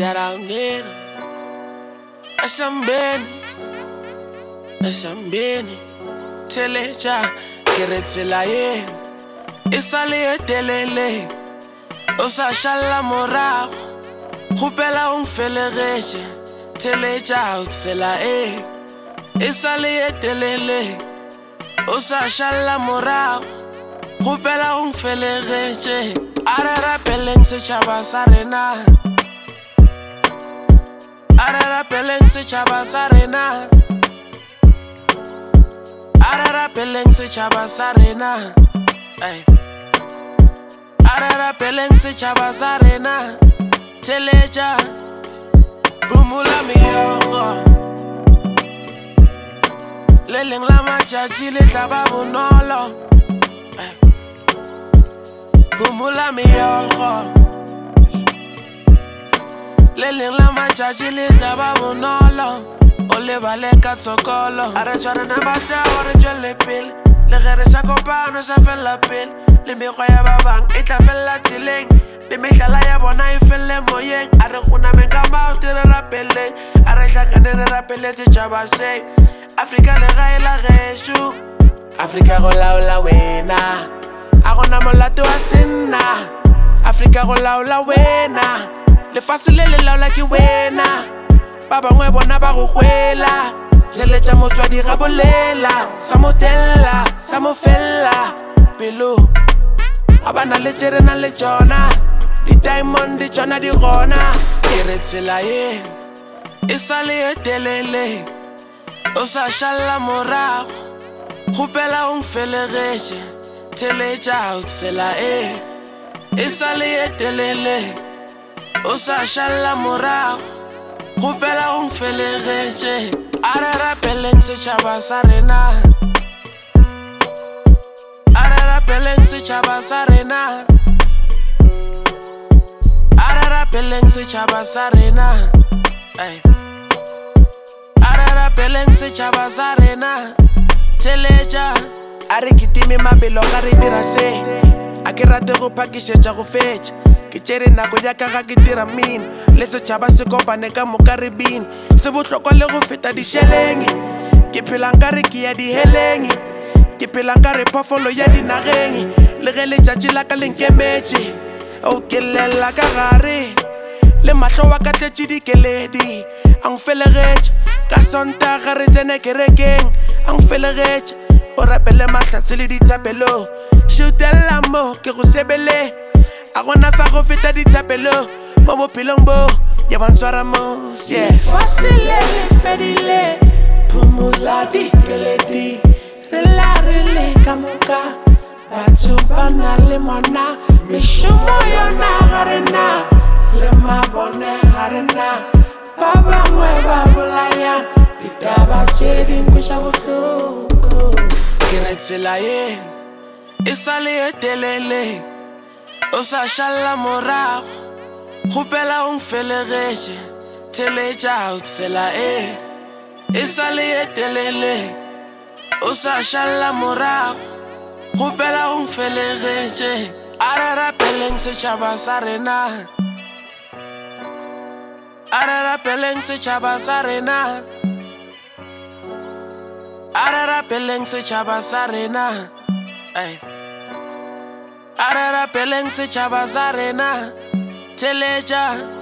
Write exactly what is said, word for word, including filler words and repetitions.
Darangena Asambeni Asambeni Teleja Keretsela ye Isale ye telele Osa shala morago Khupela ong felegeche Teleja utsela e Isale ye telele Osa shala morago Khupela ong felegeche Are rapeleng setšhaba sa rena Are rapeleng setšhaba sa rena Are rapeleng setšhaba sa rena Are rapeleng setšhaba sa rena Teleja Bumula miyongo Le leng la matšatši le tla ba bonolo Bumula miyongo Le leng la matšatši le tla ba bonolo O lebale ka tsokolo A re tshwarana ba tšea gore tšwele pele Le ge re sa kopano sa fela pele Le mekgwa ya ba bang e tla fela tseleng Le mehlala ya bona e felle moyeng A re kgonameng ka maote re rapeleng A re hlakane re rapele setšhaba se Afrika le gae la gešo Afrika go laola wena A gona molato wa senna Afrika go laola wena Lefase le le laola ke wena Ba bangwe bona ba go hwela Zeletša motswadi ga bolela Sa motella, sa mofella Pelo A bana le tšere na le tšona Di diamond di tšona di gona Ke re tsela ye E sale ye telele O sa šala morago Khupela ong felegeche Teleja utsela e E sale ye telele O sa šala morago Khupela ong felegeche Are rapeleng setšhaba sa rena Are rapeleng setšhaba sa rena Are rapeleng setšhaba sa rena Are rapeleng setšhaba sa rena Teleja A re kitime mabelo ga re dira se A ke rate go phakišetša go fetša Ke tšere nako ya ka ga ke dira min Le setšhaba se kopane ka moka re bin Se bohlokwa le go feta dišeleng Ke phelang ka re ke ya diheleng Ke phelang ka re phofolo ya dinageng Le ge letšatši la ka lenkemetše O ke lela ka gare Le mahlo wa ka tletše dikeledi A ngfelegetše Ka sontaga re tsene kerekeng A ngfelegetše O rapele mahlatse le ditapelo Šutela mo ke go sebele A gona sa go feta ditapelo Mo bophelong bo Ya bantshwara mos Lefase le le fedile Phumula dikeledi Re la re le ka moka Batho ba na le mona Mešomo yona ga rena Le mabone ga rena Ba bangwe ba bolaya Ditaba tše dinkweša bohloko Ke re tsela ye E sale ye telele O sa šala morago Khupela ong felegeche Teleja utsela e E sale ye telele O sa šala morago Khupela ong felegeche Are rapeleng setšhaba sa rena Are rapeleng setšhaba sa rena Are rapeleng setšhaba sa rena Are rapeleng setšhaba sa rena Teleja